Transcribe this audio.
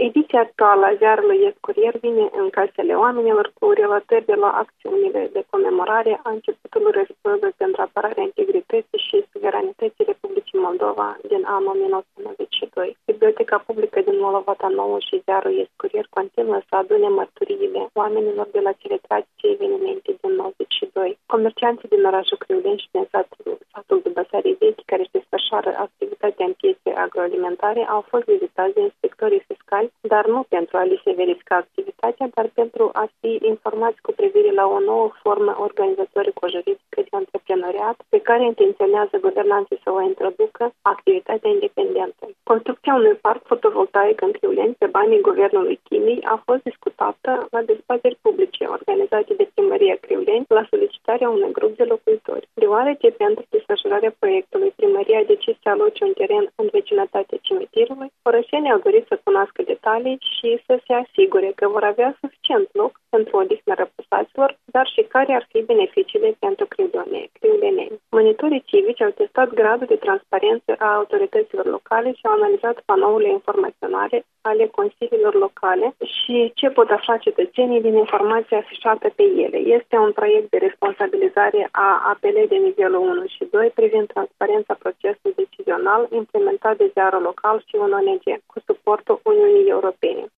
Ediția actuală a ziarului Ies-Curier vine în casele oamenilor cu relatări de la acțiunile de comemorare a începutului războiului pentru apărarea integrității și suveranității Republicii Moldova din anul 1992. Biblioteca publică din Molovata Nouă și ziarul Ies-Curier continuă să adune mărturiile oamenilor de la cele tragice evenimente din 92. Comercianții din orașul Criuleni și din satul Dubăsarii Vechi, care își desfășoară activitatea în piețe agroalimentare, au fost vizitați de inspectorii fiscali, dar nu pentru a li se verifica activitatea, dar pentru a fi informați cu privire la o nouă formă organizatorico-juridică de antreprenoriat pe care intenționează guvernanții să o introducă, activitatea independentă. Construcția unui parc fotovoltaic în Criuleni pe banii guvernului Chimii a fost discutată la dezbateri publice organizate de Primăria Criuleni la solicitarea unui grup de locuitori. Deoarece pentru desfășurarea proiectului Primăria a decis să aloce un teren în vecinătatea cimitirului, orășenii au dorit să cunoască detalii și să se asigure că vor avea suficient loc pentru odihnă răposaților, dar și care ar fi beneficiile pentru criuleneni. Monitorii civici au testat gradul de transparență a autorităților locale și au analizat panourile informaționale ale consiliilor locale și ce pot afla cetățenii din informația afișată pe ele. Este un proiect de responsabilizare a APL de nivelul 1 și 2 privind transparența procesului decizional implementat de ziarul local și un ONG cu suportul Uniunii Europene.